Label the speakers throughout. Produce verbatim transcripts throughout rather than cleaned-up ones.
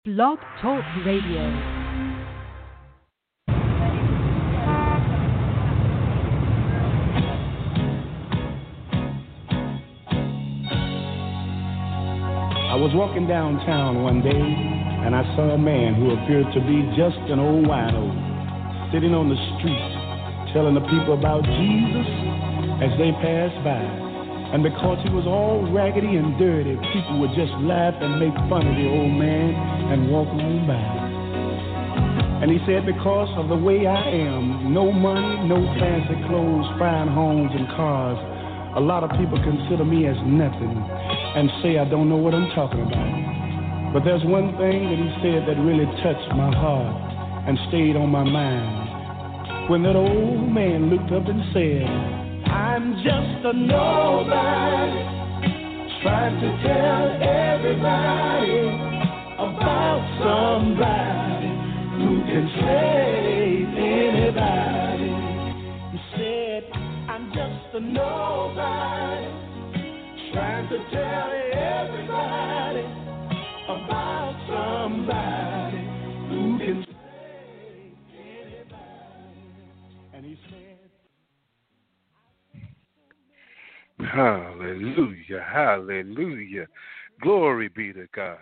Speaker 1: Blog Talk Radio.
Speaker 2: I was walking downtown one day, and I saw a man who appeared to be just an old wino, sitting on the street, telling the people about Jesus as they passed by. And because he was all raggedy and dirty, people would just laugh and make fun of the old man and walk on by. And he said, because of the way I am, no money, no fancy clothes, fine homes and cars, a lot of people consider me as nothing and say I don't know what I'm talking about. But there's one thing that he said that really touched my heart and stayed on my mind. When that old man looked up and said, I'm just a nobody, trying to tell everybody about somebody who can save anybody. He said, I'm just a nobody, trying to tell everybody about somebody who can save anybody. And he said,
Speaker 3: hallelujah, hallelujah. Glory be to God.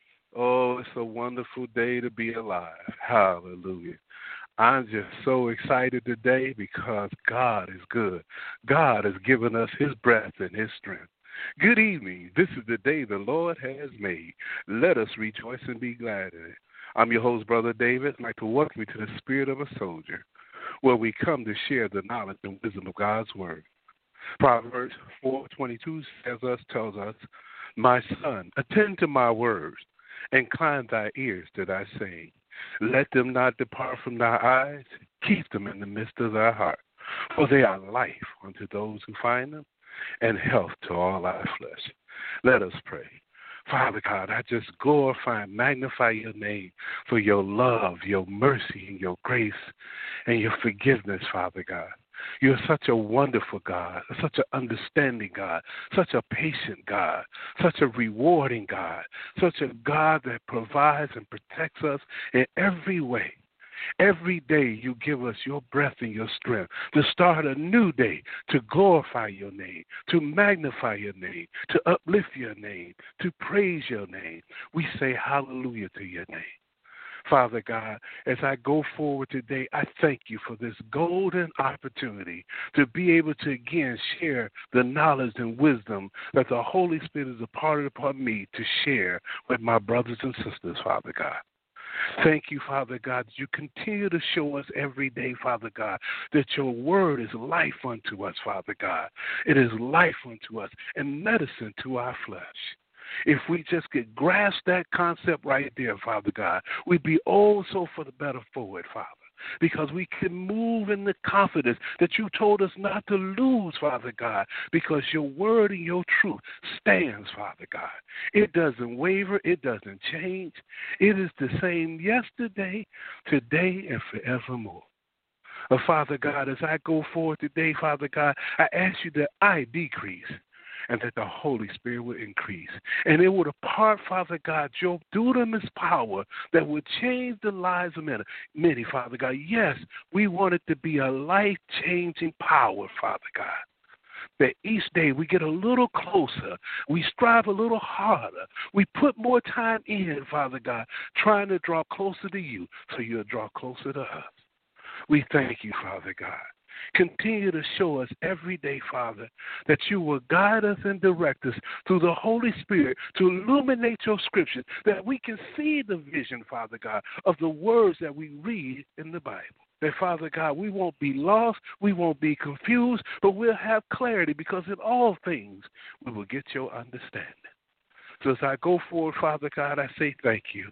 Speaker 3: Oh, it's a wonderful day to be alive. Hallelujah. I'm just so excited today because God is good. God has given us his breath and his strength. Good evening. This is the day the Lord has made. Let us rejoice and be glad in it. I'm your host, Brother David. I'd like to welcome you to the Spirit of a Soldier, where we come to share the knowledge and wisdom of God's Word. Proverbs four twenty-two says us, tells us, my son, attend to my words, incline thy ears to thy saying. Let them not depart from thy eyes, keep them in the midst of thy heart, for they are life unto those who find them, and health to all our flesh. Let us pray. Father God, I just glorify and magnify your name for your love, your mercy, and your grace, and your forgiveness, Father God. You're such a wonderful God, such an understanding God, such a patient God, such a rewarding God, such a God that provides and protects us in every way. Every day you give us your breath and your strength to start a new day, to glorify your name, to magnify your name, to uplift your name, to praise your name. We say hallelujah to your name. Father God, as I go forward today, I thank you for this golden opportunity to be able to again share the knowledge and wisdom that the Holy Spirit has imparted upon me to share with my brothers and sisters, Father God. Thank you, Father God, that you continue to show us every day, Father God, that your word is life unto us, Father God. It is life unto us and medicine to our flesh. If we just could grasp that concept right there, Father God, we'd be oh so for the better for it, Father, because we can move in the confidence that you told us not to lose, Father God, because your word and your truth stands, Father God. It doesn't waver. It doesn't change. It is the same yesterday, today, and forevermore. Uh, Father God, as I go forward today, Father God, I ask you that I decrease and that the Holy Spirit would increase. And it would impart, Father God, your dunamis power that would change the lives of many, many, Father God. Yes, we want it to be a life-changing power, Father God, that each day we get a little closer, we strive a little harder, we put more time in, Father God, trying to draw closer to you so you'll draw closer to us. We thank you, Father God. Continue to show us every day, Father, that you will guide us and direct us through the Holy Spirit to illuminate your scriptures, that we can see the vision, Father God, of the words that we read in the Bible. That, Father God, we won't be lost, we won't be confused, but we'll have clarity because in all things we will get your understanding. So as I go forward, Father God, I say thank you.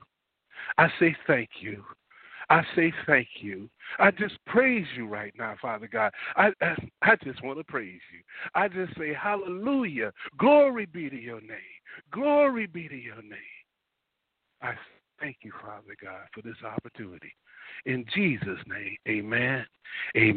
Speaker 3: I say thank you. I say thank you. I just praise you right now, Father God. I, I, I just want to praise you. I just say hallelujah. Glory be to your name. Glory be to your name. I thank you, Father God, for this opportunity. In Jesus' name, amen,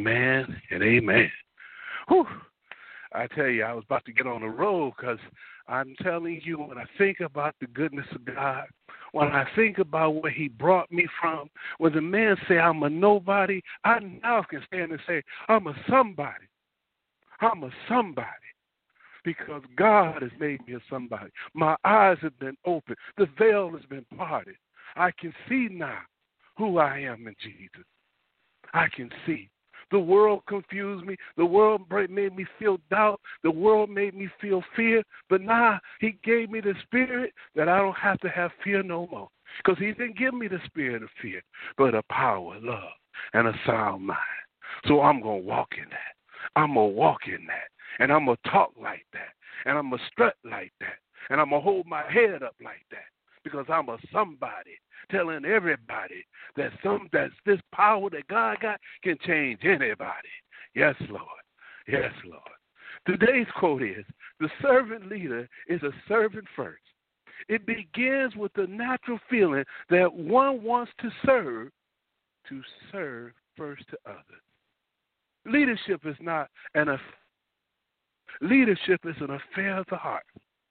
Speaker 3: amen, and amen. Whew. I tell you, I was about to get on the road because I'm telling you, when I think about the goodness of God, when I think about where he brought me from, when the man say I'm a nobody, I now can stand and say I'm a somebody. I'm a somebody because God has made me a somebody. My eyes have been opened. The veil has been parted. I can see now who I am in Jesus. I can see. The world confused me. The world made me feel doubt. The world made me feel fear. But now he gave me the spirit that I don't have to have fear no more. Because he didn't give me the spirit of fear, but a power, love, and a sound mind. So I'm going to walk in that. I'm going to walk in that. And I'm going to talk like that. And I'm going to strut like that. And I'm going to hold my head up like that. Because I'm a somebody telling everybody that some that this power that God got can change anybody. Yes, Lord. Yes, Lord. Today's quote is, the servant leader is a servant first. It begins with the natural feeling that one wants to serve, to serve first to others. Leadership is not an affair. Leadership is an affair of the heart.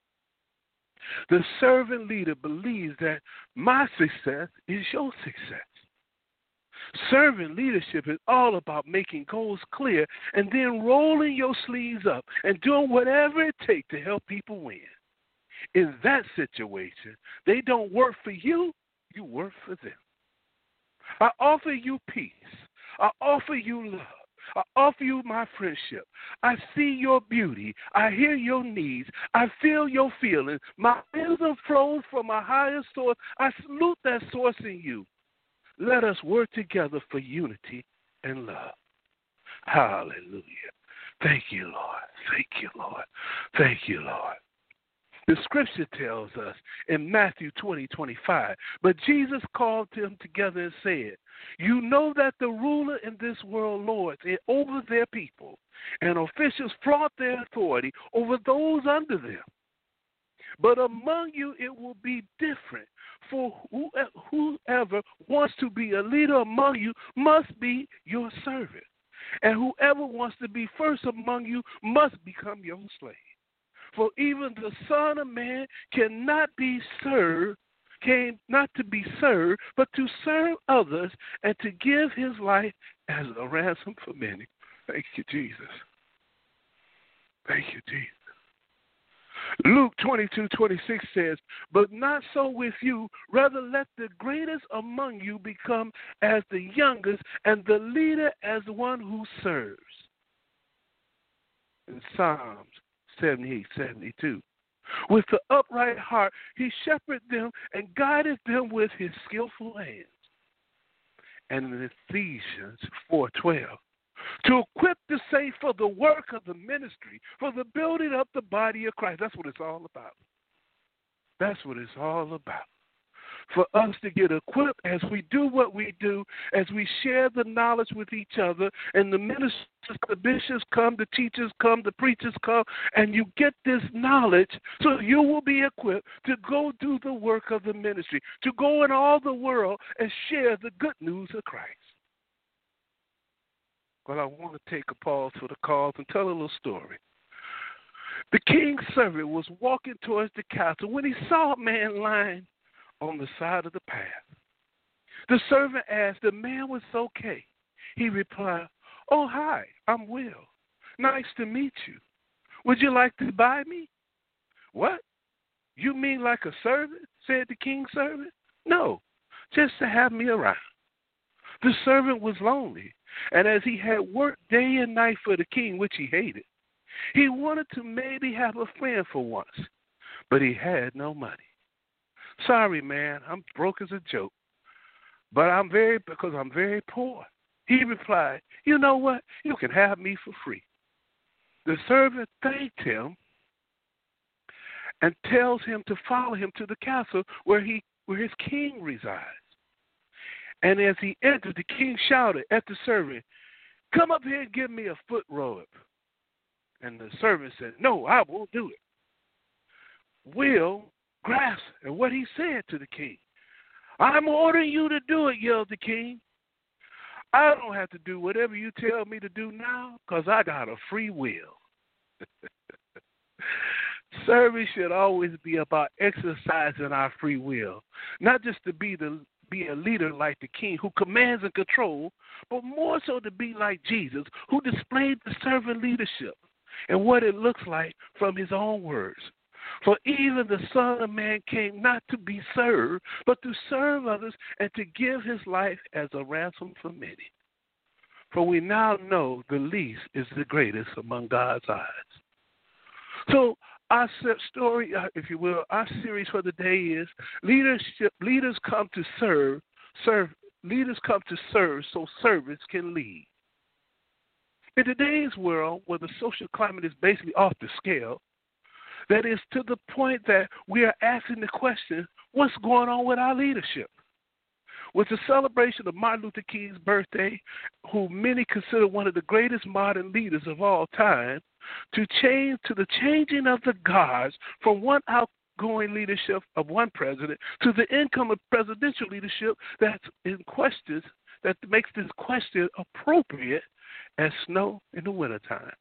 Speaker 3: The servant leader believes that my success is your success. Servant leadership is all about making goals clear and then rolling your sleeves up and doing whatever it takes to help people win. In that situation, they don't work for you, you work for them. I offer you peace. I offer you love. I offer you my friendship. I see your beauty. I hear your needs. I feel your feelings. My wisdom flows from a higher source. I salute that source in you. Let us work together for unity and love. Hallelujah. Thank you, Lord. Thank you, Lord. Thank you, Lord. The scripture tells us in Matthew twenty, twenty-five, but Jesus called them together and said, you know that the ruler in this world lords it over their people, and officials flaunt their authority over those under them. But among you it will be different, for whoever wants to be a leader among you must be your servant, and whoever wants to be first among you must become your slave. For even the Son of Man cannot be served, came not to be served, but to serve others and to give his life as a ransom for many. Thank you, Jesus. Thank you, Jesus. Luke twenty-two, twenty-six says, but not so with you. Rather let the greatest among you become as the youngest, and the leader as the one who serves. In Psalms seventy-eight, seventy-two. With the upright heart, he shepherded them and guided them with his skillful hands. And in Ephesians four twelve, to equip the saints for the work of the ministry, for the building up the body of Christ. That's what it's all about. That's what it's all about. For us to get equipped as we do what we do, as we share the knowledge with each other, and the ministers, the bishops come, the teachers come, the preachers come, and you get this knowledge so you will be equipped to go do the work of the ministry, to go in all the world and share the good news of Christ. Well, I want to take a pause for the cause and tell a little story. The king's servant was walking towards the castle when he saw a man lying on the side of the path. The servant asked, the man was okay. He replied, oh, hi, I'm Will. Nice to meet you. Would you like to buy me? What? You mean like a servant? Said the king's servant. No, just to have me around. The servant was lonely, and as he had worked day and night for the king, which he hated, he wanted to maybe have a friend for once, but he had no money. Sorry, man, I'm broke as a joke, but I'm very, because I'm very poor. He replied, you know what? You can have me for free. The servant thanked him and tells him to follow him to the castle where he where his king resides. And as he entered, the king shouted at the servant, come up here and give me a foot robe. And the servant said, no, I won't do it. Will grasped at what he said to the king. I'm ordering you to do it, yelled the king. I don't have to do whatever you tell me to do now because I got a free will. Service should always be about exercising our free will, not just to be the be a leader like the king who commands and controls, but more so to be like Jesus, who displayed the servant leadership and what it looks like from his own words. For even the Son of Man came not to be served, but to serve others and to give his life as a ransom for many. For we now know the least is the greatest among God's eyes. So our story, if you will, our series for the day is leadership. Leaders come to serve, serve. Leaders come to serve so servants can lead. In today's world, where the social climate is basically off the scale, that is to the point that we are asking the question, what's going on with our leadership? With the celebration of Martin Luther King's birthday, who many consider one of the greatest modern leaders of all time, to change to the changing of the guards from one outgoing leadership of one president to the incoming presidential leadership that's in questions, that makes this question appropriate as snow in the wintertime.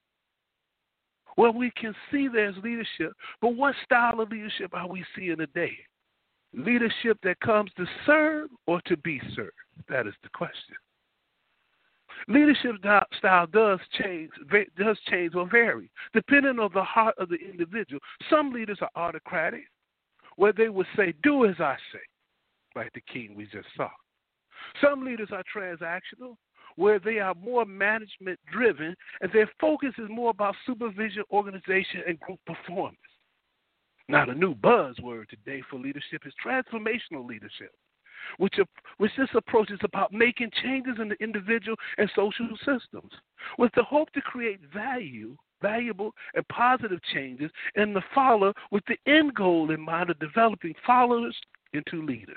Speaker 3: Well, we can see there's leadership, but what style of leadership are we seeing today? Leadership that comes to serve or to be served? That is the question. Leadership style does change, does change or vary, depending on the heart of the individual. Some leaders are autocratic, where they would say, do as I say, like the king we just saw. Some leaders are transactional, where they are more management-driven, and their focus is more about supervision, organization, and group performance. Now, the new buzzword today for leadership is transformational leadership, which, which this approach is about making changes in the individual and social systems with the hope to create value, valuable and positive changes in the follower, with the end goal in mind of developing followers into leaders.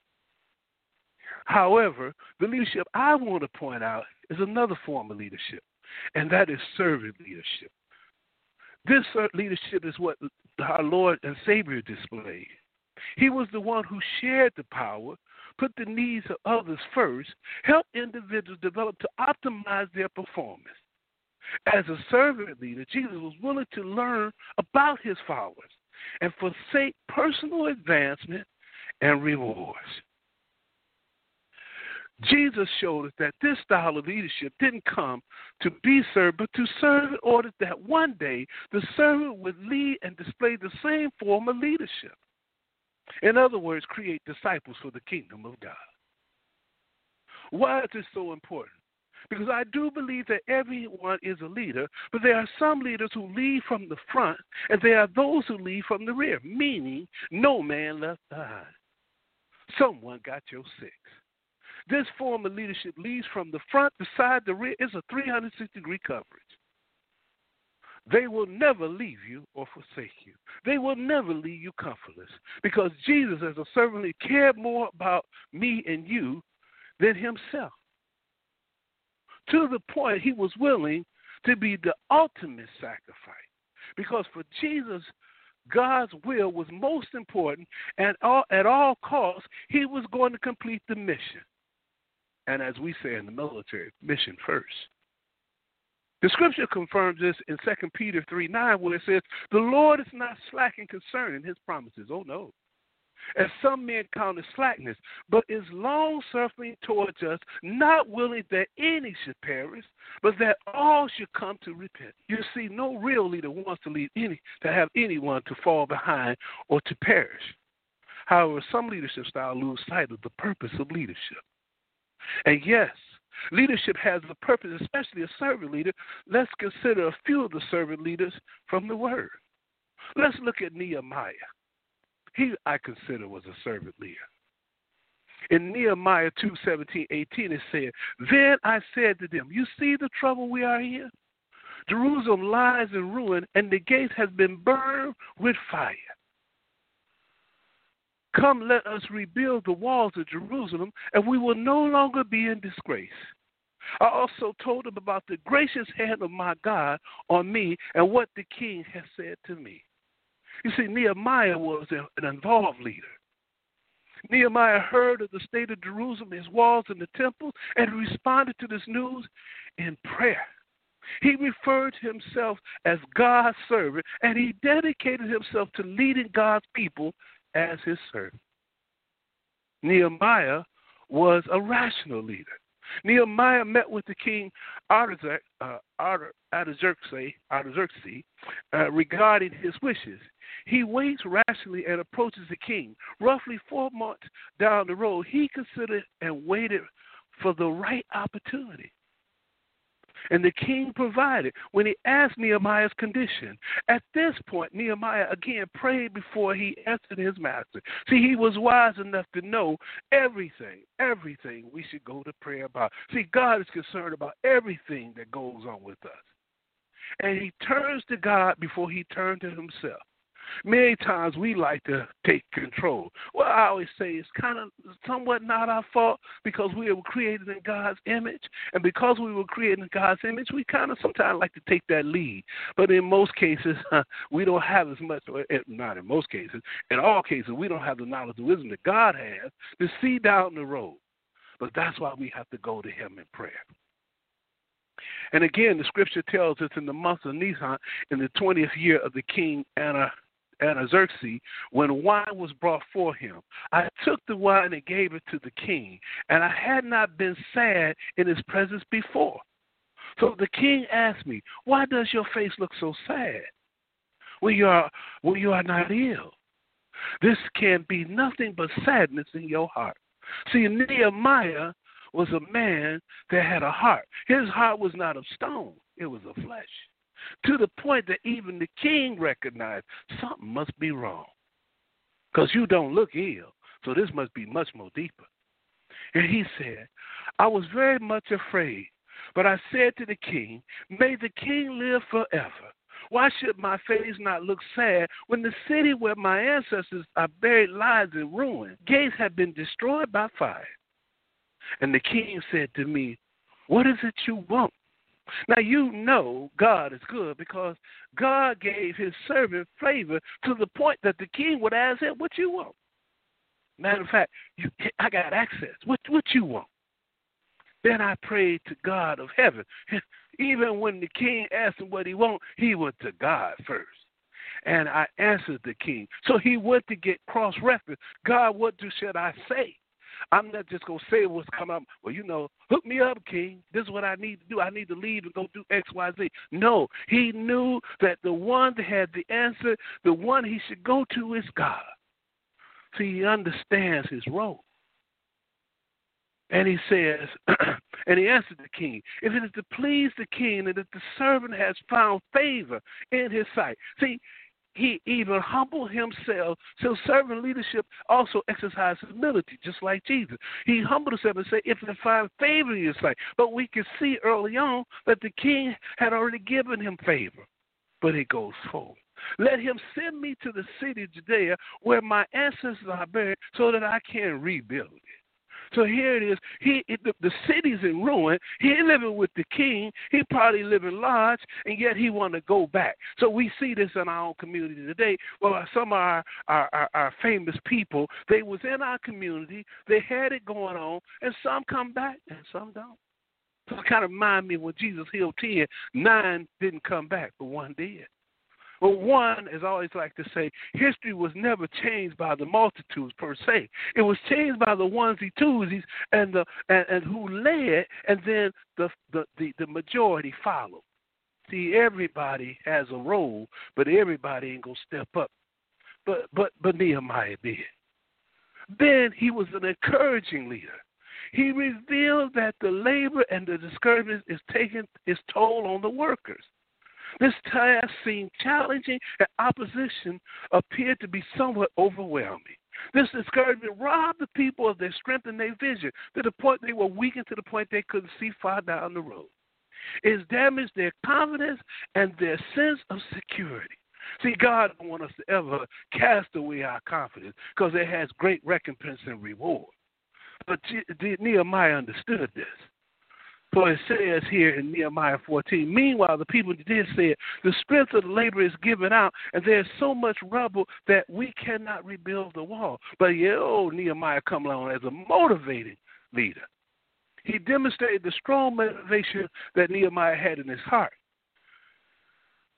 Speaker 3: However, the leadership I want to point out is another form of leadership, and that is servant leadership. This leadership is what our Lord and Savior displayed. He was the one who shared the power, put the needs of others first, helped individuals develop to optimize their performance. As a servant leader, Jesus was willing to learn about his followers and forsake personal advancement and rewards. Jesus showed us that this style of leadership didn't come to be served, but to serve in order that one day the servant would lead and display the same form of leadership. In other words, create disciples for the kingdom of God. Why is this so important? Because I do believe that everyone is a leader, but there are some leaders who lead from the front, and there are those who lead from the rear, meaning no man left behind. Someone got your six. This form of leadership leads from the front, the side, the rear. It's a three hundred sixty degree coverage. They will never leave you or forsake you. They will never leave you comfortless, because Jesus, as a servant leader, cared more about me and you than himself. To the point he was willing to be the ultimate sacrifice, because for Jesus, God's will was most important, and all, at all costs, he was going to complete the mission. And as we say in the military, mission first. The scripture confirms this in Second Peter three nine, where it says, the Lord is not slacking concerning his promises. Oh, no. As some men count as slackness, but is long-suffering towards us, not willing that any should perish, but that all should come to repent. You see, no real leader wants to lead any, to have anyone to fall behind or to perish. However, some leadership styles lose sight of the purpose of leadership. And yes, leadership has a purpose, especially a servant leader. Let's consider a few of the servant leaders from the Word. Let's look at Nehemiah. He, I consider, was a servant leader. In Nehemiah two seventeen, eighteen, it said, then I said to them, you see the trouble we are in? Jerusalem lies in ruin, and the gates have been burned with fire. Come, let us rebuild the walls of Jerusalem, and we will no longer be in disgrace. I also told them about the gracious hand of my God on me and what the king has said to me. You see, Nehemiah was an involved leader. Nehemiah heard of the state of Jerusalem, his walls and the temple, and responded to this news in prayer. He referred to himself as God's servant, and he dedicated himself to leading God's people as his servant. Nehemiah was a rational leader. Nehemiah met with the king Artaxerxes, uh, Artaxerxes, Artaxerxes uh, regarding his wishes. He waits rationally and approaches the king. Roughly four months down the road, he considered and waited for the right opportunity. And the king provided when he asked Nehemiah's condition. At this point, Nehemiah again prayed before he answered his master. See, he was wise enough to know everything, everything we should go to prayer about. See, God is concerned about everything that goes on with us. And he turns to God before he turned to himself. Many times we like to take control. Well, I always say it's kind of somewhat not our fault because we were created in God's image. And because we were created in God's image, we kind of sometimes like to take that lead. But in most cases, uh, we don't have as much, not in most cases, in all cases, we don't have the knowledge and wisdom that God has to see down the road. But that's why we have to go to him in prayer. And again, the scripture tells us in the month of Nisan, in the twentieth year of the king Anna, Artaxerxes, when wine was brought for him, I took the wine and gave it to the king, and I had not been sad in his presence before. So the king asked me, why does your face look so sad when you are, when you are not ill? This can be nothing but sadness in your heart. See, Nehemiah was a man that had a heart. His heart was not of stone. It was of flesh. To the point that even the king recognized something must be wrong. Because you don't look ill, so this must be much more deeper. And he said, I was very much afraid, but I said to the king, may the king live forever. Why should my face not look sad when the city where my ancestors are buried lies in ruin? Gates have been destroyed by fire. And the king said to me, what is it you want? Now, you know God is good because God gave his servant favor to the point that the king would ask him, what you want? Matter of fact, you, I got access. What, what you want? Then I prayed to God of heaven. Even when the king asked him what he want, he went to God first. And I answered the king. So he went to get cross-reference. God, what do should I say? I'm not just going to say what's coming up. Well, you know, hook me up, king. This is what I need to do. I need to leave and go do X, Y, Z. No, he knew that the one that had the answer, the one he should go to is God. See, he understands his role. And he says, and he answered the king, if it is to please the king and if the servant has found favor in his sight. See, he even humbled himself. So servant leadership also exercises humility, just like Jesus. He humbled himself and said, if they find favor in your sight. But we can see early on that the king had already given him favor. But it goes forward. Let him send me to the city of Judea where my ancestors are buried so that I can rebuild it. So here it is. He it, the, the city's in ruin. He living with the king. He probably living large, and yet he want to go back. So we see this in our own community today. Well, some of our, our, our, our famous people, they was in our community. They had it going on, and some come back, and some don't. So it kind of remind me when Jesus healed ten, nine didn't come back, but one did. Well, one, as I always like to say, history was never changed by the multitudes per se. It was changed by the onesie twosies and the and, and who led, and then the, the, the, the majority followed. See, everybody has a role, but everybody ain't gonna step up. But but but Nehemiah did. Then he was an encouraging leader. He revealed that the labor and the discouragement is taking its toll on the workers. This task seemed challenging, and opposition appeared to be somewhat overwhelming. This discouragement robbed the people of their strength and their vision to the point they were weakened to the point they couldn't see far down the road. It damaged their confidence and their sense of security. See, God don't want us to ever cast away our confidence because it has great recompense and reward. But Nehemiah understood this. So it says here in Nehemiah fourteen, meanwhile, the people did say, the strength of the labor is given out, and there's so much rubble that we cannot rebuild the wall. But yeah, oh, Nehemiah come along as a motivating leader. He demonstrated the strong motivation that Nehemiah had in his heart.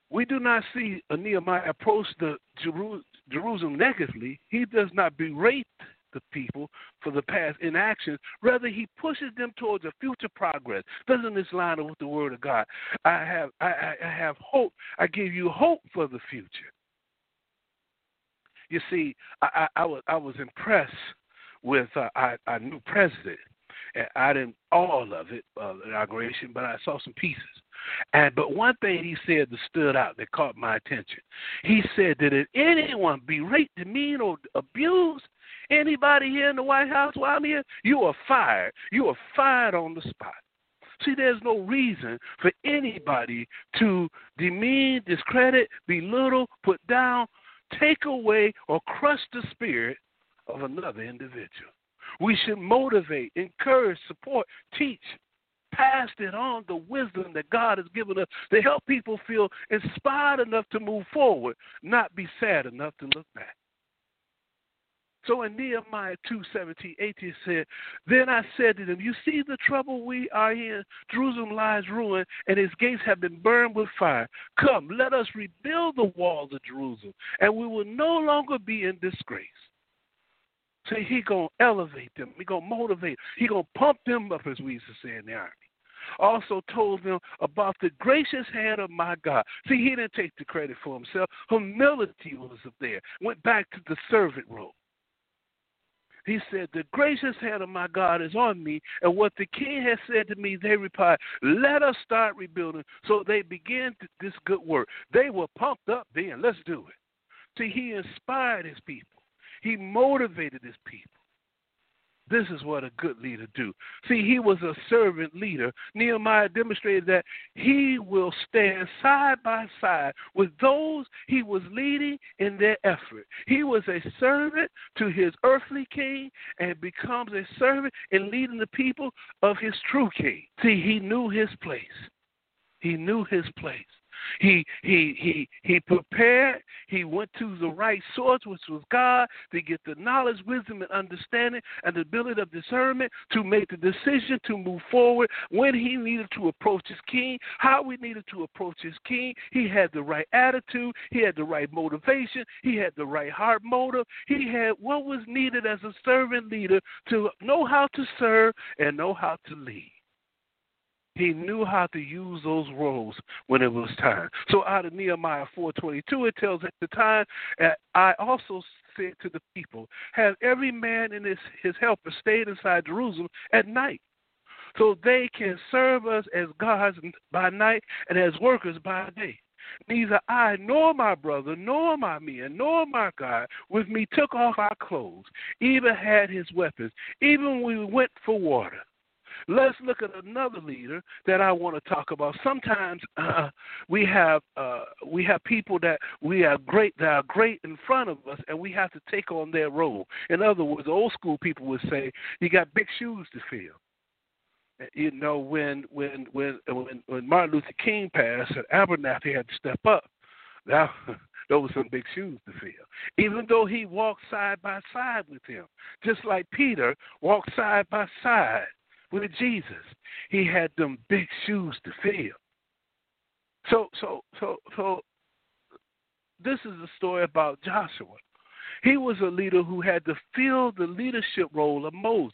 Speaker 3: we do not see Nehemiah approach the Jeru- Jerusalem negatively. He does not berate the people for the past inactions. Rather, he pushes them towards a future progress. Doesn't this line up with the word of God? I have, I, I have hope. I give you hope for the future. You see, I, I, I was, I was impressed with uh, our, our new president. And I didn't all of it, uh, inauguration, but I saw some pieces. And but one thing he said that stood out that caught my attention. He said that if anyone berate, demean, or abuse anybody here in the White House while I'm here, you are fired. You are fired on the spot. See, there's no reason for anybody to demean, discredit, belittle, put down, take away, or crush the spirit of another individual. We should motivate, encourage, support, teach, pass it on the wisdom that God has given us to help people feel inspired enough to move forward, not be sad enough to look back. So in Nehemiah two, seventeen, eighteen said, then I said to them, you see the trouble we are in? Jerusalem lies ruined, and its gates have been burned with fire. Come, let us rebuild the walls of Jerusalem, and we will no longer be in disgrace. See, he going to elevate them. He going to motivate. He going to pump them up, as we used to say in the Army. Also told them about the gracious hand of my God. See, he didn't take the credit for himself. Humility was up there. Went back to the servant role. He said, the gracious hand of my God is on me, and what the king has said to me, they replied, let us start rebuilding. So they began this good work. They were pumped up then. Let's do it. See, he inspired his people. He motivated his people. This is what a good leader do. See, he was a servant leader. Nehemiah demonstrated that he will stand side by side with those he was leading in their effort. He was a servant to his earthly king and becomes a servant in leading the people of his true king. See, he knew his place. He knew his place. He he he he prepared. He went to the right source, which was God, to get the knowledge, wisdom, and understanding, and the ability of discernment to make the decision to move forward when he needed to approach his king, how we needed to approach his king. He had the right attitude. He had the right motivation. He had the right heart motive. He had what was needed as a servant leader to know how to serve and know how to lead. He knew how to use those roles when it was time. So out of Nehemiah four twenty-two, it tells at the time, I also said to the people, have every man and his, his helper stayed inside Jerusalem at night, so they can serve us as gods by night and as workers by day. Neither I nor my brother, nor my men, nor my God with me took off our clothes, even had his weapons, even when we went for water. Let's look at another leader that I want to talk about. Sometimes uh, we have uh, we have people that we are great that are great in front of us, and we have to take on their role. In other words, old school people would say, "You got big shoes to fill." You know, when when when when, when Martin Luther King passed, and Abernathy had to step up. Now, those were some big shoes to fill. Even though he walked side by side with him, just like Peter walked side by side with Jesus, he had them big shoes to fill. So, so, so, so, this is a story about Joshua. He was a leader who had to fill the leadership role of Moses.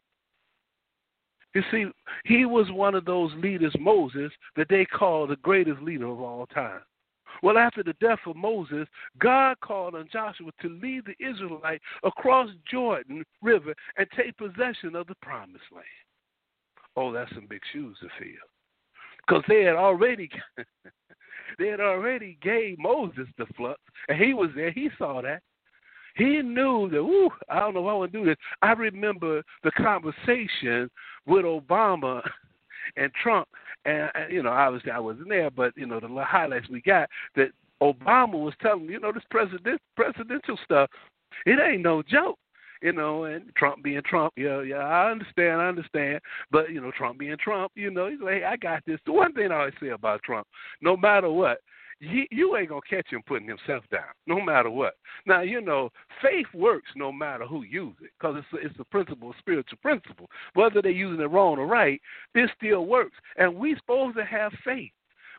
Speaker 3: You see, he was one of those leaders, Moses, that they call the greatest leader of all time. Well, after the death of Moses, God called on Joshua to lead the Israelites across Jordan River and take possession of the promised land. Oh, that's some big shoes to fill, because they had already they had already gave Moses the flux, and he was there. He saw that. He knew that. Ooh, I don't know if I want to do this. I remember the conversation with Obama and Trump, and, and you know, obviously I wasn't there, but you know, the little highlights we got that Obama was telling, you know, this president presidential stuff, it ain't no joke. You know, and Trump being Trump, yeah, yeah, I understand, I understand. But, you know, Trump being Trump, you know, he's like, hey, I got this. The one thing I always say about Trump, no matter what, you, you ain't going to catch him putting himself down, no matter what. Now, you know, faith works no matter who uses it, because it's, it's the principle, a spiritual principle. Whether they're using it wrong or right, it still works. And we're supposed to have faith.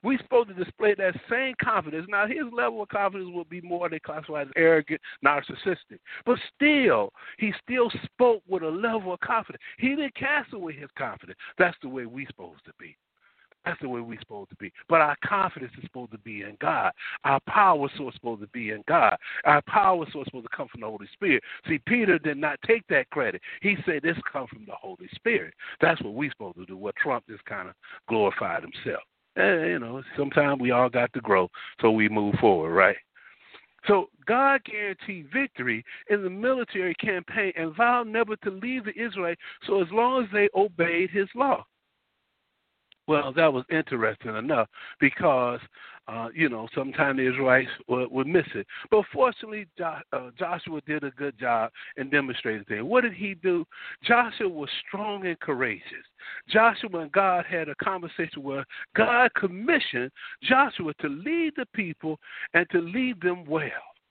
Speaker 3: We're supposed to display that same confidence. Now, his level of confidence will be more than classified as arrogant, narcissistic. But still, he still spoke with a level of confidence. He didn't cast away his confidence. That's the way we're supposed to be. That's the way we're supposed to be. But our confidence is supposed to be in God. Our power source is supposed to be in God. Our power source is supposed to come from the Holy Spirit. See, Peter did not take that credit. He said this comes from the Holy Spirit. That's what we're supposed to do. Well, Trump just kind of glorified himself. And, you know, sometimes we all got to grow, so we move forward, right? So God guaranteed victory in the military campaign and vowed never to leave the Israelites so as long as they obeyed his law. Well, that was interesting enough because, uh, you know, sometimes the Israelites would, would miss it. But fortunately, jo- uh, Joshua did a good job and demonstrated things. What did he do? Joshua was strong and courageous. Joshua and God had a conversation where God commissioned Joshua to lead the people and to lead them well.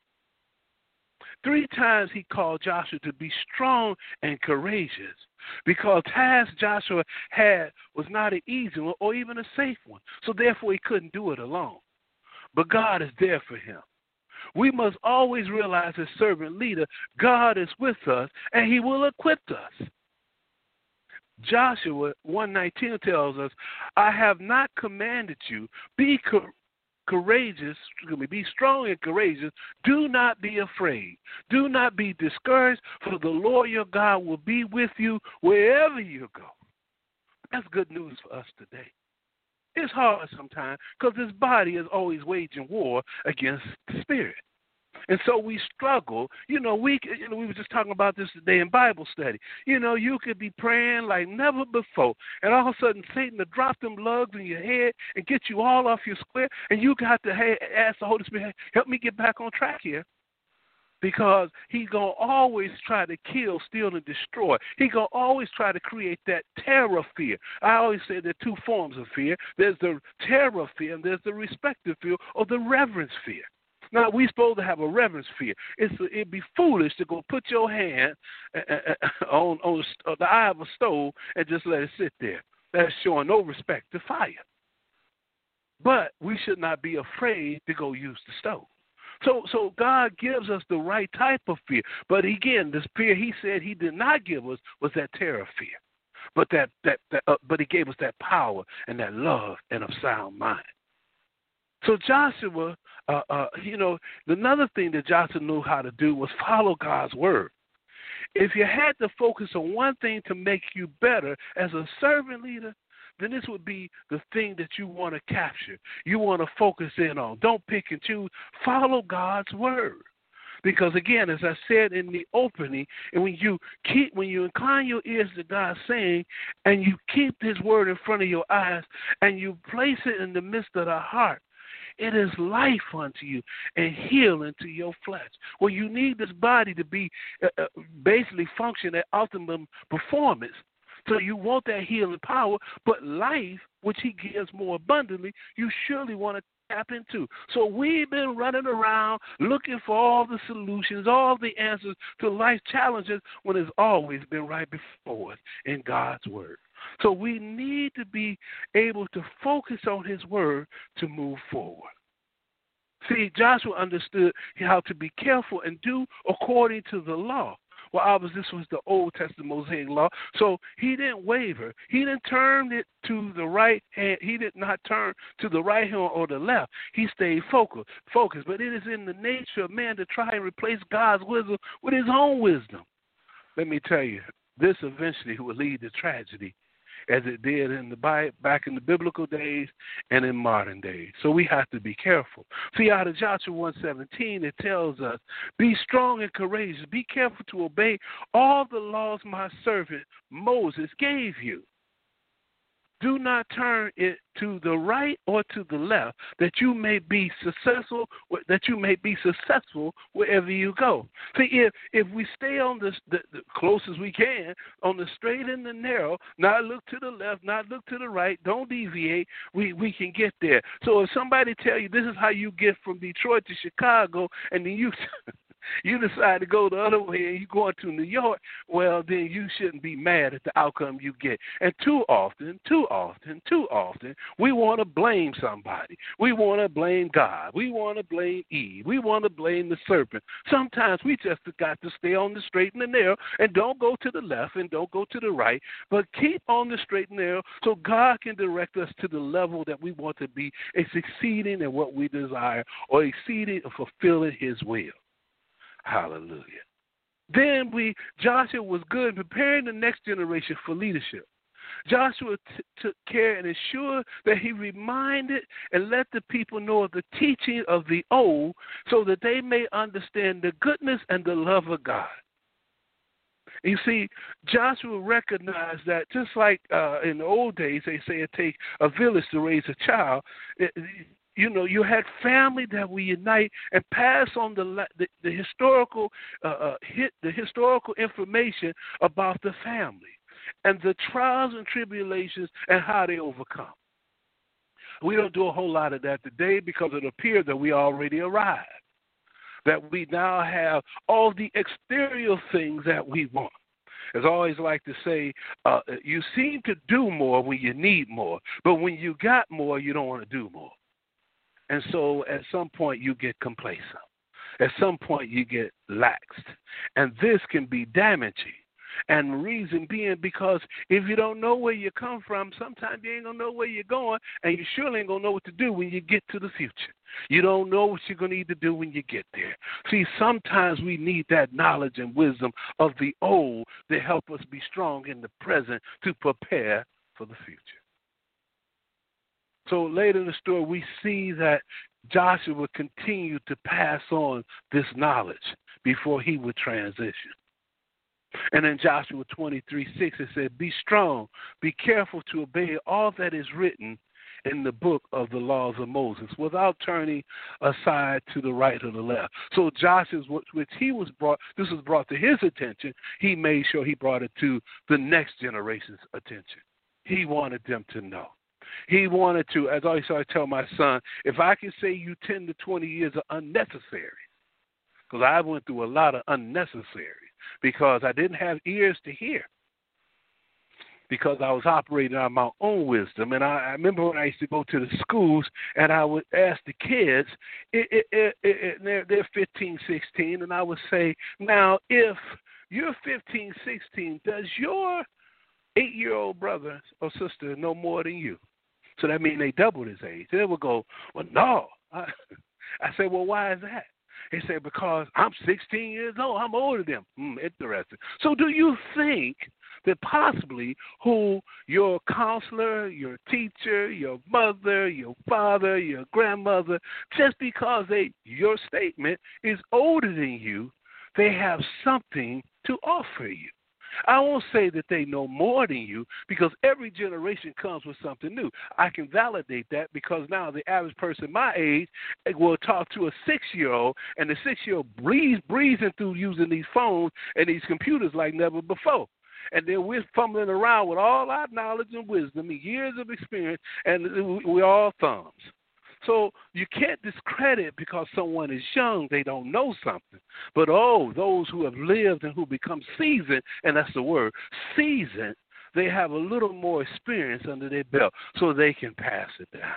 Speaker 3: Three times he called Joshua to be strong and courageous because the task Joshua had was not an easy one or even a safe one. So therefore he couldn't do it alone. But God is there for him. We must always realize as servant leader, God is with us and he will equip us. Joshua one nineteen tells us, I have not commanded you, be courageous. Courageous, be strong and courageous. Do not be afraid. Do not be discouraged, for the Lord your God will be with you wherever you go. That's good news for us today. It's hard sometimes because this body is always waging war against the spirit. And so we struggle. You know, we you know we were just talking about this today in Bible study. You know, you could be praying like never before, and all of a sudden Satan will drop them lugs in your head and get you all off your square, and you got to hey, ask the Holy Spirit, hey, help me get back on track here. Because he's going to always try to kill, steal, and destroy. He's going to always try to create that terror fear. I always say there are two forms of fear. There's the terror fear, and there's the respective fear or the reverence fear. Now, we're supposed to have a reverence fear. It's a, it'd be foolish to go put your hand on, on the eye of a stove and just let it sit there. That's showing no respect to fire. But we should not be afraid to go use the stove. So so God gives us the right type of fear. But again, this fear he said he did not give us was that terror fear. But that, that, that uh, but he gave us that power and that love and a sound mind. So Joshua, uh, uh, you know, another thing that Joshua knew how to do was follow God's word. If you had to focus on one thing to make you better as a servant leader, then this would be the thing that you want to capture. You want to focus in on. Don't pick and choose. Follow God's word. Because again, as I said in the opening, and when you keep, when you incline your ears to God's saying, and you keep His word in front of your eyes, and you place it in the midst of the heart, it is life unto you and healing to your flesh. Well, you need this body to be uh, uh, basically function at optimum performance. So you want that healing power, but life, which He gives more abundantly, you surely want to tap into. So we've been running around looking for all the solutions, all the answers to life challenges when it's always been right before us in God's word. So we need to be able to focus on His word to move forward. See, Joshua understood how to be careful and do according to the law. Well, obviously, this was the Old Testament Mosaic law, so he didn't waver. He didn't turn it to the right hand. He did not turn to the right hand or the left. He stayed focused. Focused. But it is in the nature of man to try and replace God's wisdom with his own wisdom. Let me tell you, this eventually will lead to tragedy, as it did in the Bible, back in the biblical days and in modern days. So we have to be careful. See, out of Joshua one seventeen, it tells us, be strong and courageous. Be careful to obey all the laws my servant Moses gave you. Do not turn it to the right or to the left, that you may be successful. That you may be successful wherever you go. See, if if we stay on this, the, the closest we can on the straight and the narrow, not look to the left, not look to the right, don't deviate, we we can get there. So if somebody tell you this is how you get from Detroit to Chicago, and then you You decide to go the other way and you're going to New York, well, then you shouldn't be mad at the outcome you get. And too often, too often, too often, we want to blame somebody. We want to blame God. We want to blame Eve. We want to blame the serpent. Sometimes we just got to stay on the straight and the narrow and don't go to the left and don't go to the right, but keep on the straight and narrow so God can direct us to the level that we want to be, and succeeding in what we desire or exceeding and fulfilling his will. Hallelujah. Then we, Joshua was good in preparing the next generation for leadership. Joshua t- took care and ensured that he reminded and let the people know of the teaching of the old so that they may understand the goodness and the love of God. You see, Joshua recognized that just like uh, in the old days, they say it takes a village to raise a child. It, you know, you had family that would unite and pass on the the, the historical uh, uh, hit, the historical information about the family and the trials and tribulations and how they overcome. We don't do a whole lot of that today because it appears that we already arrived, that we now have all the exterior things that we want. As I always like to say, uh, you seem to do more when you need more, but when you got more, you don't want to do more. And so at some point you get complacent. At some point you get laxed. And this can be damaging. And the reason being because if you don't know where you come from, sometimes you ain't going to know where you're going, and you surely ain't going to know what to do when you get to the future. You don't know what you're going to need to do when you get there. See, sometimes we need that knowledge and wisdom of the old to help us be strong in the present to prepare for the future. So later in the story, we see that Joshua would continue to pass on this knowledge before he would transition. And in Joshua twenty-three six, it said, be strong, be careful to obey all that is written in the book of the laws of Moses without turning aside to the right or the left. So Joshua, which he was brought, this was brought to his attention, he made sure he brought it to the next generation's attention. He wanted them to know. He wanted to, as I always I tell my son, if I can say you ten to twenty years are unnecessary, because I went through a lot of unnecessary, because I didn't have ears to hear, because I was operating on my own wisdom. And I, I remember when I used to go to the schools and I would ask the kids, it, it, it, it, they're, they're fifteen, sixteen, and I would say, now, if you're fifteen, sixteen, does your eight-year-old brother or sister know more than you? So that means they doubled his age. They would go, well, no. I, I said, well, why is that? He said, because I'm sixteen years old. I'm older than them. Hmm, interesting. So do you think that possibly who your counselor, your teacher, your mother, your father, your grandmother, just because they your statement is older than you, they have something to offer you? I won't say that they know more than you, because every generation comes with something new. I can validate that because now the average person my age will talk to a six-year-old, and the six-year-old breeze, breezing through using these phones and these computers like never before. And then we're fumbling around with all our knowledge and wisdom and years of experience, and we're all thumbs. So you can't discredit because someone is young, they don't know something. But, oh, those who have lived and who become seasoned, and that's the word, seasoned, they have a little more experience under their belt so they can pass it down.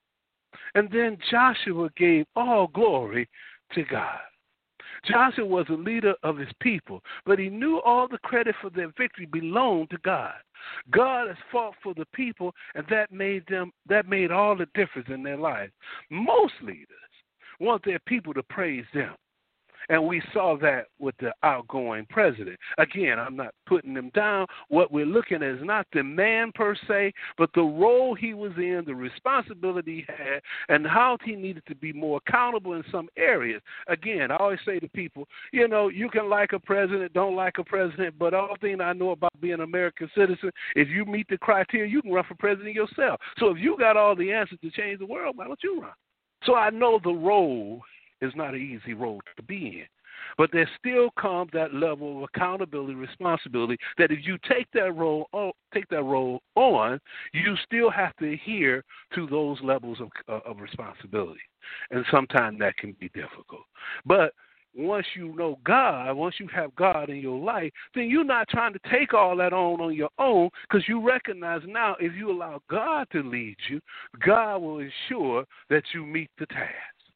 Speaker 3: And then Joshua gave all glory to God. Joshua was a leader of his people, but he knew all the credit for their victory belonged to God. God has fought for the people, and that made them that made all the difference in their lives. Most leaders want their people to praise them. And we saw that with the outgoing president. Again, I'm not putting him down. What we're looking at is not the man per se, but the role he was in, the responsibility he had, and how he needed to be more accountable in some areas. Again, I always say to people, you know, you can like a president, don't like a president, but all thing I know about being an American citizen, if you meet the criteria, you can run for president yourself. So if you got all the answers to change the world, why don't you run? So I know the role is not an easy role to be in. But there still comes that level of accountability, responsibility, that if you take that role on, take that role on, you still have to adhere to those levels of, uh, of responsibility. And sometimes that can be difficult. But once you know God, once you have God in your life, then you're not trying to take all that on on your own, because you recognize now if you allow God to lead you, God will ensure that you meet the task.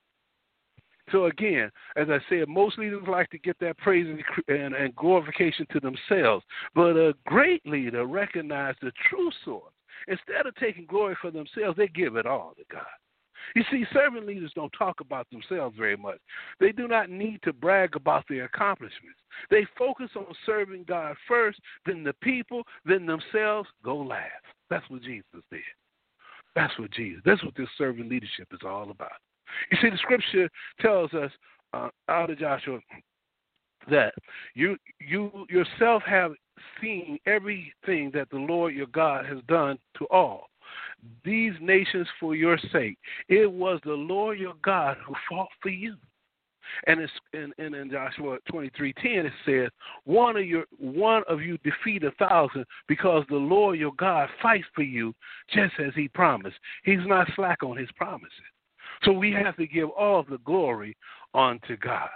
Speaker 3: So again, as I said, most leaders like to get that praise and, and glorification to themselves, but a great leader recognizes the true source. Instead of taking glory for themselves, they give it all to God. You see, servant leaders don't talk about themselves very much. They do not need to brag about their accomplishments. They focus on serving God first, then the people, then themselves go last. That's what Jesus did. That's what Jesus, that's what this servant leadership is all about. You see, the scripture tells us uh, out of Joshua that you you yourself have seen everything that the Lord your God has done to all these nations for your sake. It was the Lord your God who fought for you. And it's in, in, in Joshua twenty-three ten it says, one of your one of you defeat a thousand, because the Lord your God fights for you just as he promised. He's not slack on his promises. So we have to give all the glory unto God.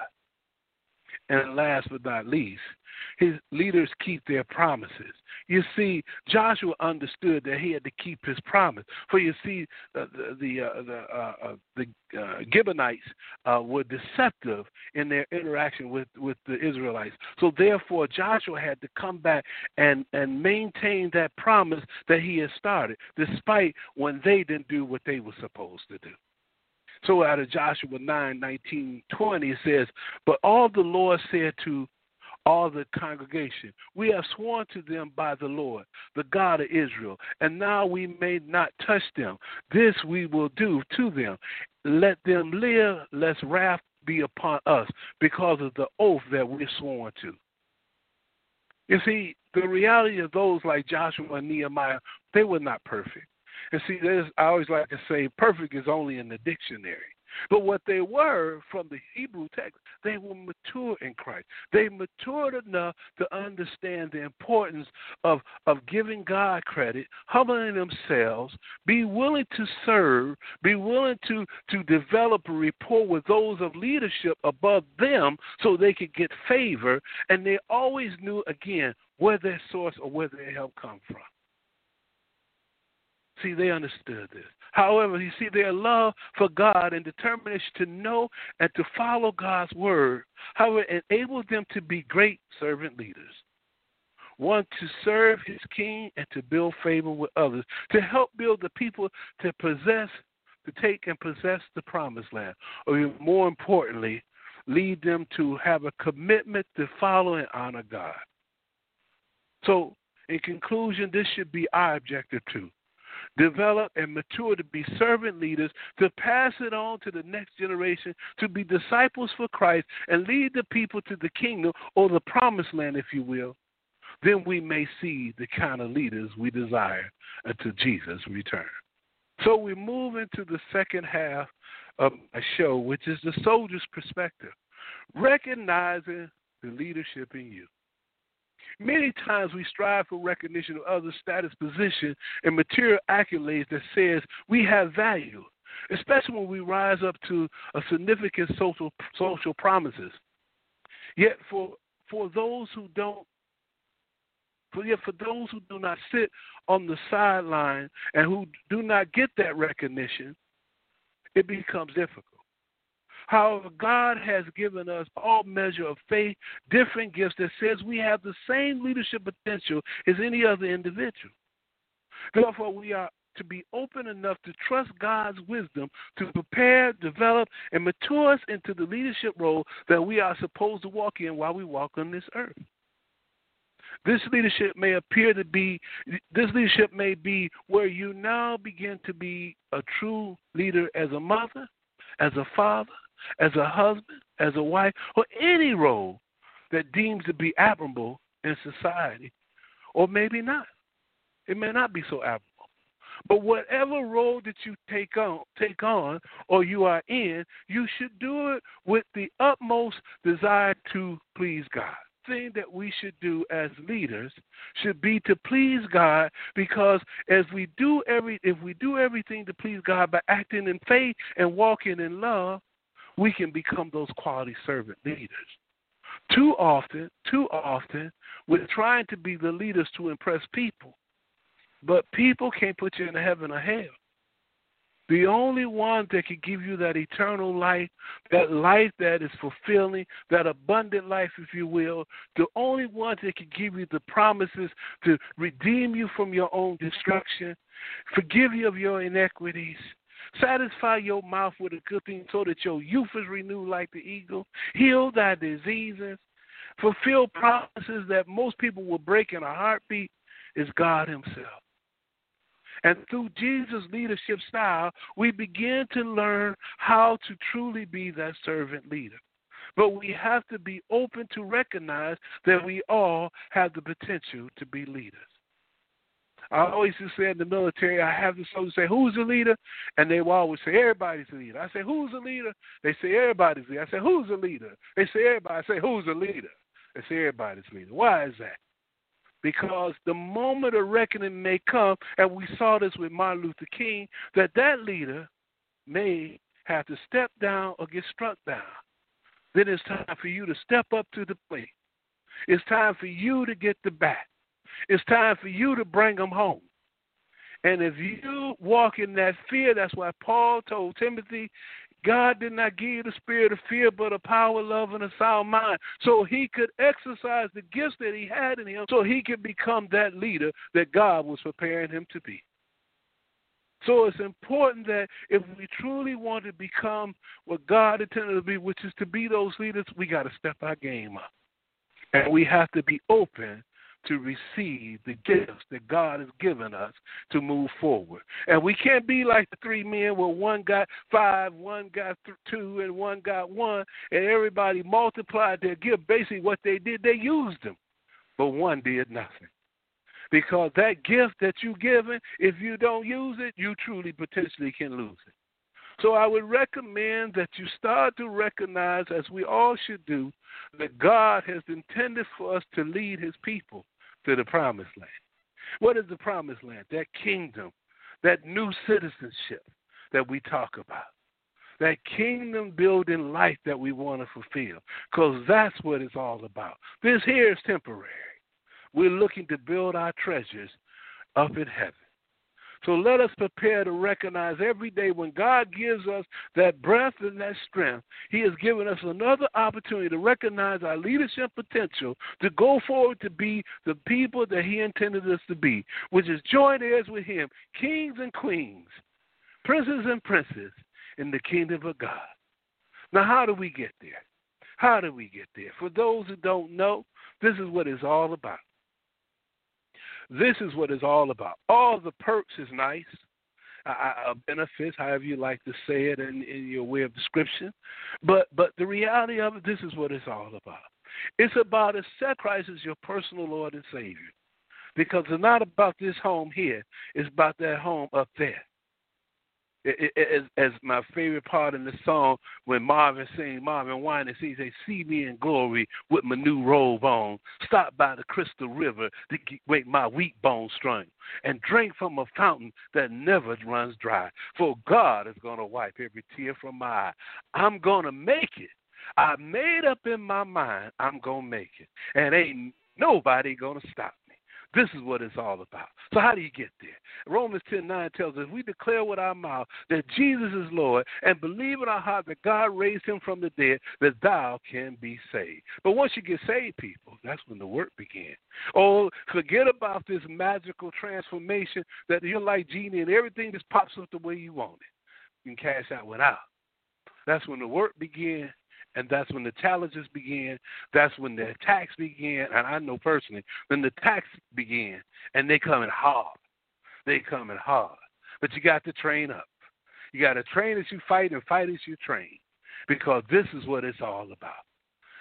Speaker 3: And last but not least, his leaders keep their promises. You see, Joshua understood that he had to keep his promise. For you see, uh, the the, uh, the, uh, uh, the uh, Gibeonites uh, were deceptive in their interaction with, with the Israelites. So therefore, Joshua had to come back and, and maintain that promise that he had started, despite when they didn't do what they were supposed to do. So out of Joshua nine, nineteen, twenty, it says, but all the Lord said to all the congregation, we have sworn to them by the Lord, the God of Israel, and now we may not touch them. This we will do to them. Let them live, lest wrath be upon us, because of the oath that we're sworn to. You see, the reality of those like Joshua and Nehemiah, they were not perfect. And see, there's, I always like to say perfect is only in the dictionary. But what they were from the Hebrew text, they were mature in Christ. They matured enough to understand the importance of, of giving God credit, humbling themselves, be willing to serve, be willing to, to develop a rapport with those of leadership above them so they could get favor. And they always knew, again, where their source or where their help come from. See, they understood this. However, you see, their love for God and determination to know and to follow God's word, however, enabled them to be great servant leaders. One, to serve his king and to build favor with others, to help build the people to possess, to take and possess the promised land, or more importantly, lead them to have a commitment to follow and honor God. So, in conclusion, this should be our objective too. Develop and mature to be servant leaders, to pass it on to the next generation, to be disciples for Christ, and lead the people to the kingdom or the promised land, if you will. Then we may see the kind of leaders we desire until Jesus returns. So we move into the second half of my show, which is the soldier's perspective, recognizing the leadership in you. Many times we strive for recognition of others' status, position, and material accolades that says we have value, especially when we rise up to a significant social social promises. Yet for for those who don't, for yet for those who do not sit on the sideline and who do not get that recognition, it becomes difficult. However, God has given us all measure of faith, different gifts that says we have the same leadership potential as any other individual. Therefore, we are to be open enough to trust God's wisdom to prepare, develop, and mature us into the leadership role that we are supposed to walk in while we walk on this earth. This leadership may appear to be, this leadership may be where you now begin to be a true leader as a mother, as a father, as a husband, as a wife, or any role that deems to be admirable in society, or maybe not. It may not be so admirable. But whatever role that you take on, take on, or you are in, you should do it with the utmost desire to please God. The thing that we should do as leaders should be to please God, because as we do every, if we do everything to please God by acting in faith and walking in love, we can become those quality servant leaders. Too often, too often, we're trying to be the leaders to impress people. But people can't put you in heaven or hell. The only one that can give you that eternal life, that life that is fulfilling, that abundant life, if you will, the only one that can give you the promises to redeem you from your own destruction, forgive you of your inequities, satisfy your mouth with a good thing so that your youth is renewed like the eagle, heal thy diseases, fulfill promises that most people will break in a heartbeat, is God himself. And through Jesus' leadership style, we begin to learn how to truly be that servant leader. But we have to be open to recognize that we all have the potential to be leaders. I always used to say in the military, I have the soldiers say, who's the leader? And they will always say, everybody's the leader. I say, who's the leader? They say, everybody's the leader. I say, who's the leader? They say, everybody. I say, who's the leader? They say, everybody's the leader. Why is that? Because the moment of reckoning may come, and we saw this with Martin Luther King, that that leader may have to step down or get struck down. Then it's time for you to step up to the plate. It's time for you to get the bat. It's time for you to bring them home. And if you walk in that fear, that's why Paul told Timothy, God did not give you the spirit of fear, but a power, love, and a sound mind. So he could exercise the gifts that he had in him so he could become that leader that God was preparing him to be. So it's important that if we truly want to become what God intended to be, which is to be those leaders, we got to step our game up. And we have to be open to receive the gifts that God has given us to move forward. And we can't be like the three men where one got five, one got th- two, and one got one, and everybody multiplied their gift. Basically what they did, they used them, but one did nothing. Because that gift that you've given, if you don't use it, you truly potentially can lose it. So I would recommend that you start to recognize, as we all should do, that God has intended for us to lead his people to the promised land. What is the promised land? That kingdom, that new citizenship that we talk about, that kingdom building life that we want to fulfill, because that's what it's all about. This here is temporary. We're looking to build our treasures up in heaven. So let us prepare to recognize every day when God gives us that breath and that strength, he has given us another opportunity to recognize our leadership potential to go forward to be the people that he intended us to be, which is joint heirs with him, kings and queens, princes and princes in the kingdom of God. Now, how do we get there? How do we get there? For those who don't know, this is what it's all about. This is what it's all about. All the perks is nice, uh, benefits, however you like to say it in, in your way of description. But but the reality of it, this is what it's all about. It's about accepting Christ as your personal Lord and Savior. Because it's not about this home here. It's about that home up there. It, it, it, as my favorite part in the song, when Marvin sings, Marvin Wine, and says, they see me in glory with my new robe on, stop by the crystal river to make my weak bones strong, and drink from a fountain that never runs dry. For God is going to wipe every tear from my eye. I'm going to make it. I made up in my mind I'm going to make it. And ain't nobody going to stop me. This is what it's all about. So how do you get there? Romans ten nine tells us, we declare with our mouth that Jesus is Lord and believe in our heart that God raised him from the dead, that thou can be saved. But once you get saved, people, that's when the work begins. Oh, forget about this magical transformation that you're like Genie and everything just pops up the way you want it. You can cash out without. That's when the work begins. And that's when the challenges begin. That's when the attacks begin. And I know personally, when the attacks begin, and they coming hard. They coming hard. But you got to train up. You got to train as you fight and fight as you train. Because this is what it's all about.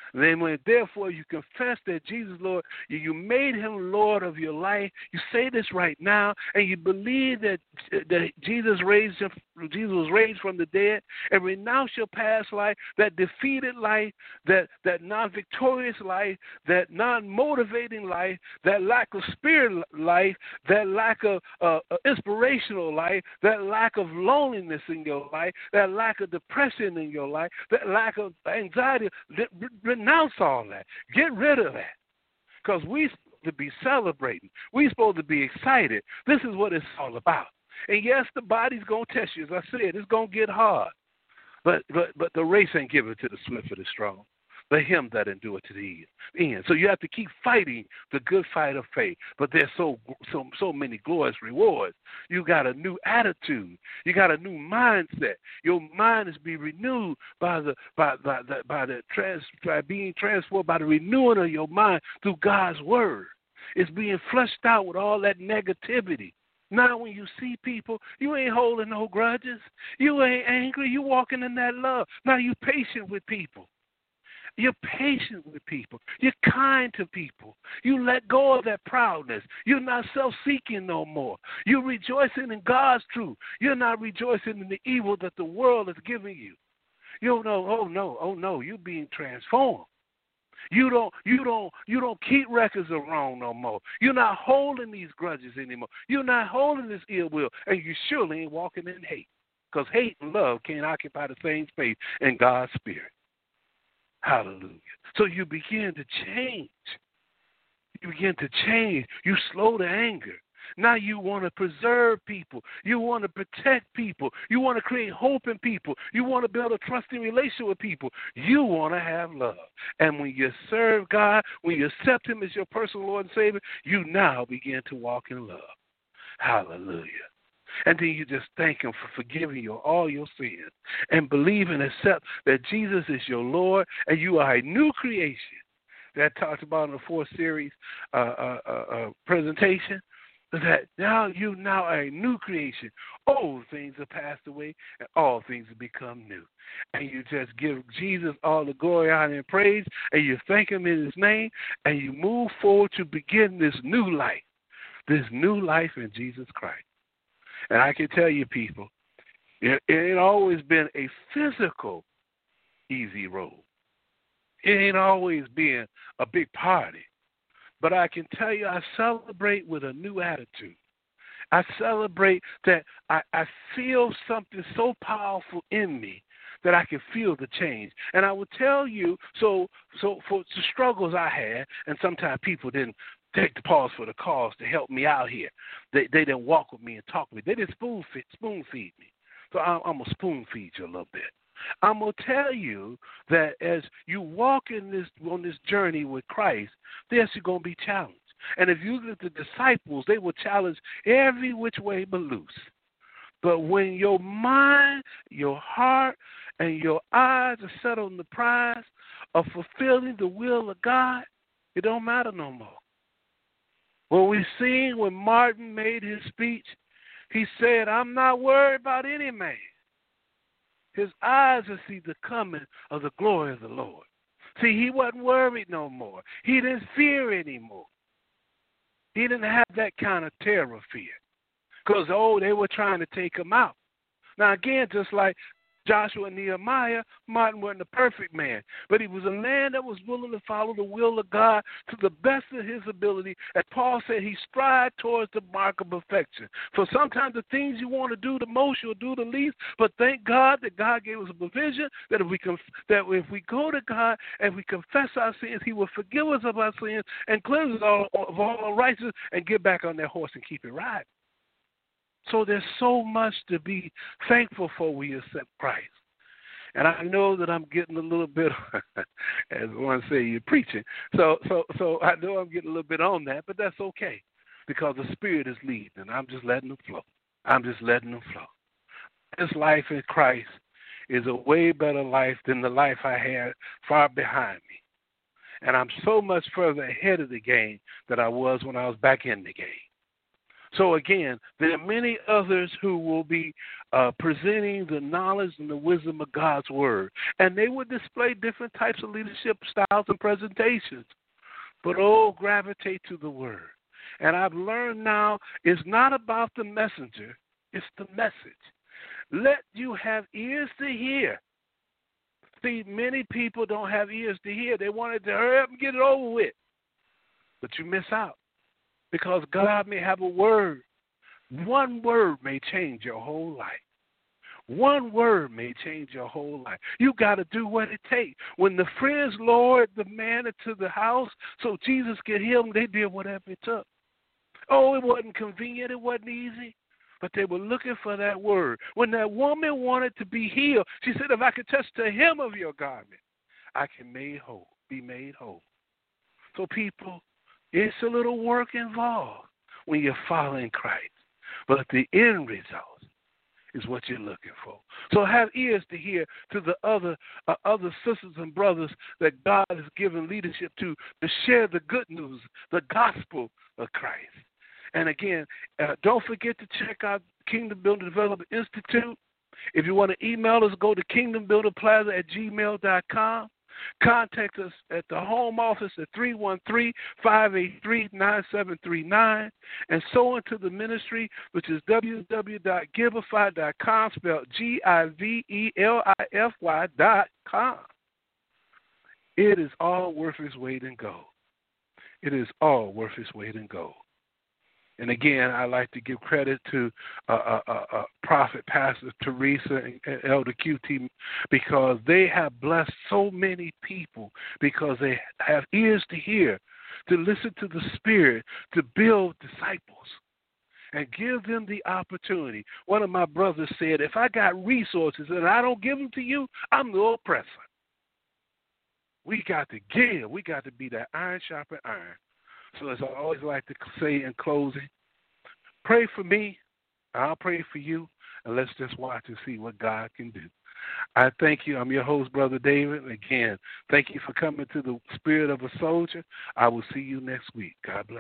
Speaker 3: Then when therefore you confess that Jesus, Lord, you, you made him Lord of your life, you say this right now, and you believe that that Jesus raised him, Jesus was raised from the dead, and renounce your past life, that defeated life, that, that non-victorious life, that non-motivating life, that lack of spirit life, that lack of uh, inspirational life, that lack of loneliness in your life, that lack of depression in your life, that lack of anxiety. Renounce all that. Get rid of that. Because we're supposed to be celebrating. We're supposed to be excited. This is what it's all about. And yes, the body's going to test you. As I said, it's going to get hard. But, but but the race ain't given to the swift or the strong, but him that endure to the end. So you have to keep fighting the good fight of faith. But there's so so so many glorious rewards. You got a new attitude. You got a new mindset. Your mind is being renewed by the by by the by the trans by being transformed by the renewing of your mind through God's word. It's being flushed out with all that negativity. Now when you see people, you ain't holding no grudges. You ain't angry. You walking in that love. Now you patient with people. You're patient with people. You're kind to people. You let go of that proudness. You're not self-seeking no more. You're rejoicing in God's truth. You're not rejoicing in the evil that the world is giving you. You don't know, oh no, oh no, you're being transformed. You don't, you don't, you don't keep records of wrong no more. You're not holding these grudges anymore. You're not holding this ill will, and you surely ain't walking in hate, because hate and love can't occupy the same space in God's spirit. Hallelujah. So you begin to change. You begin to change. You slow the anger. Now you want to preserve people. You want to protect people. You want to create hope in people. You want to build a trusting relationship with people. You want to have love. And when you serve God, when you accept him as your personal Lord and Savior, you now begin to walk in love. Hallelujah. And then you just thank him for forgiving you all your sins and believe and accept that Jesus is your Lord and you are a new creation. That talked about in the fourth series uh, uh, uh, uh, presentation. That now you now are a new creation. Old things have passed away and all things have become new. And you just give Jesus all the glory, honor, and praise, and you thank him in his name, and you move forward to begin this new life, this new life in Jesus Christ. And I can tell you, people, it, it ain't always been a physical easy road. It ain't always been a big party. But I can tell you, I celebrate with a new attitude. I celebrate that I, I feel something so powerful in me that I can feel the change. And I will tell you, so so for the struggles I had, and sometimes people didn't take the pause for the cause to help me out here. They they didn't walk with me and talk with me. They didn't spoon feed, spoon feed me. So I'm, I'm going to spoon feed you a little bit. I'm going to tell you that as you walk in this on this journey with Christ, there's going to be challenge. And if you look at the disciples, they were challenged every which way but loose. But when your mind, your heart, and your eyes are set on the prize of fulfilling the will of God, it don't matter no more. When we seen when Martin made his speech, he said, I'm not worried about any man. His eyes will see the coming of the glory of the Lord. See, he wasn't worried no more. He didn't fear anymore. He didn't have that kind of terror fear. Because, oh, they were trying to take him out. Now, again, just like Joshua and Nehemiah, Martin wasn't a perfect man, but he was a man that was willing to follow the will of God to the best of his ability. As Paul said, he strived towards the mark of perfection. For sometimes the things you want to do the most, you'll do the least, but thank God that God gave us a provision that if we conf- that if we go to God and we confess our sins, he will forgive us of our sins and cleanse us all, of all unrighteousness and get back on that horse and keep it riding. So there's so much to be thankful for when you accept Christ. And I know that I'm getting a little bit, as one say, you're preaching. So so, so I know I'm getting a little bit on that, but that's okay because the Spirit is leading, and I'm just letting them flow. I'm just letting them flow. This life in Christ is a way better life than the life I had far behind me. And I'm so much further ahead of the game than I was when I was back in the game. So again, there are many others who will be uh, presenting the knowledge and the wisdom of God's word. And they will display different types of leadership styles and presentations. But oh, gravitate to the word. And I've learned now it's not about the messenger, it's the message. Let you have ears to hear. See, many people don't have ears to hear. They wanted to hurry up and get it over with. But you miss out. Because God may have a word. One word may change your whole life. One word may change your whole life. You got to do what it takes. When the friends lured the man into the house so Jesus could heal him, they did whatever it took. Oh, it wasn't convenient. It wasn't easy. But they were looking for that word. When that woman wanted to be healed, she said, if I could touch the hem of your garment, I can made whole, be made whole. So people, it's a little work involved when you're following Christ. But the end result is what you're looking for. So have ears to hear to the other uh, other sisters and brothers that God has given leadership to, to share the good news, the gospel of Christ. And again, uh, don't forget to check out Kingdom Builder Development Institute. If you want to email us, go to kingdom builder plaza at gmail dot com. Contact us at the home office at three one three, five eight three, nine seven three nine and so into the ministry, which is w w w dot giveify dot com, spelled G I V E L I F Y dot com. It is all worth its weight in gold. It is all worth its weight in gold. And again, I like to give credit to uh, uh, uh, uh, Prophet Pastor Teresa and, and Elder Q T because they have blessed so many people because they have ears to hear, to listen to the Spirit, to build disciples, and give them the opportunity. One of my brothers said, if I got resources and I don't give them to you, I'm the oppressor. We got to give. We got to be that iron sharpened iron. So as I always like to say in closing, pray for me, I'll pray for you, and let's just watch and see what God can do. I thank you. I'm your host, Brother David. Again, thank you for coming to the Spirit of a Soldier. I will see you next week. God bless.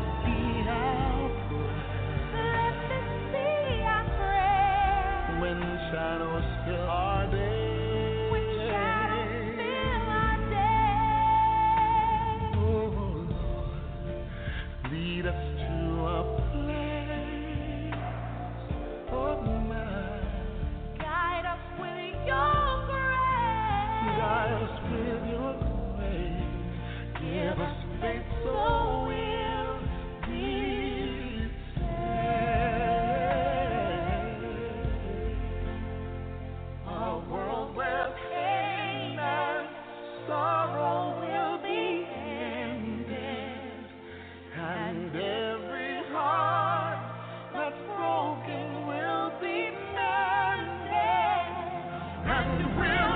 Speaker 4: When and will